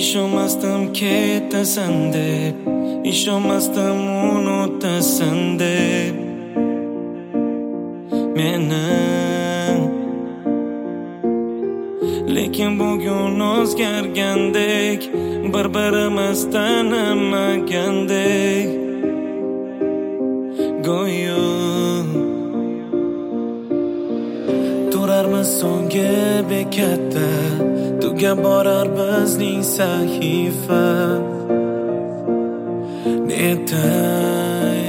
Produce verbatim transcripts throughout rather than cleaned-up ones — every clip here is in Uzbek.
ishonmasdim ketasan deb, ishonmasdim unutasan deb meni. Lekin bugun o'zgargandek, bir-birimiz tanimagandek go'yo turarmiz so'nggi bekatda, tugab borar bizning sahifa. Netay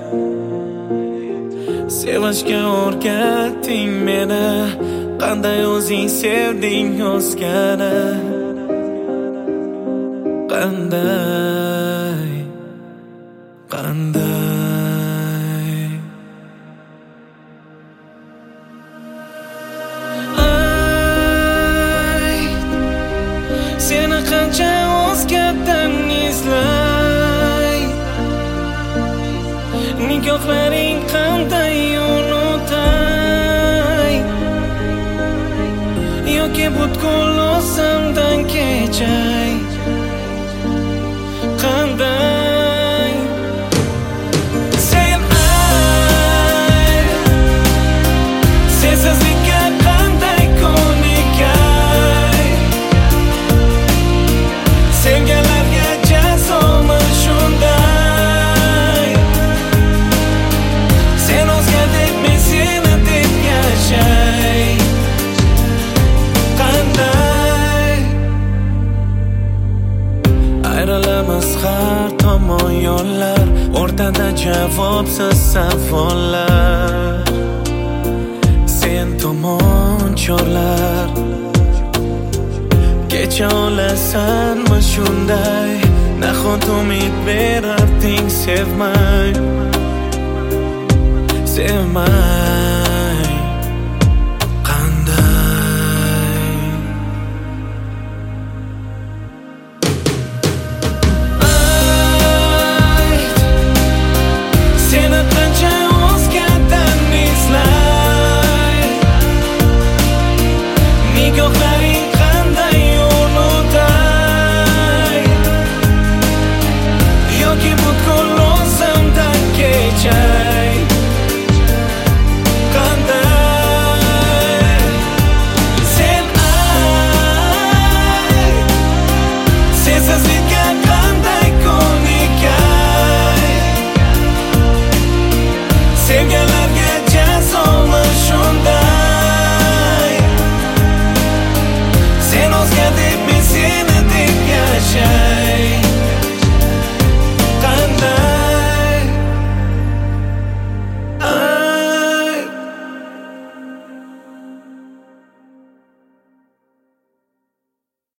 sevishga o'rgatding meni, qanday o'zing sevding o'zgani, qanday qanday ay seni qancha o'zgardan izlay, nigohlaring qanday unutay, yoki butkul o'zimdan kechay, qanday sen ay sensizlikka qanday ko'nikay, sevganlarga jazomi shunday, sen o'zgardek men seni deb yashay, ayrilamiz har tomon yo'llar, o'rtada javobsiz savollar, sen tomon chorlar. Kecha olasanmi shunday, nahot umid berarding sevmay sevmay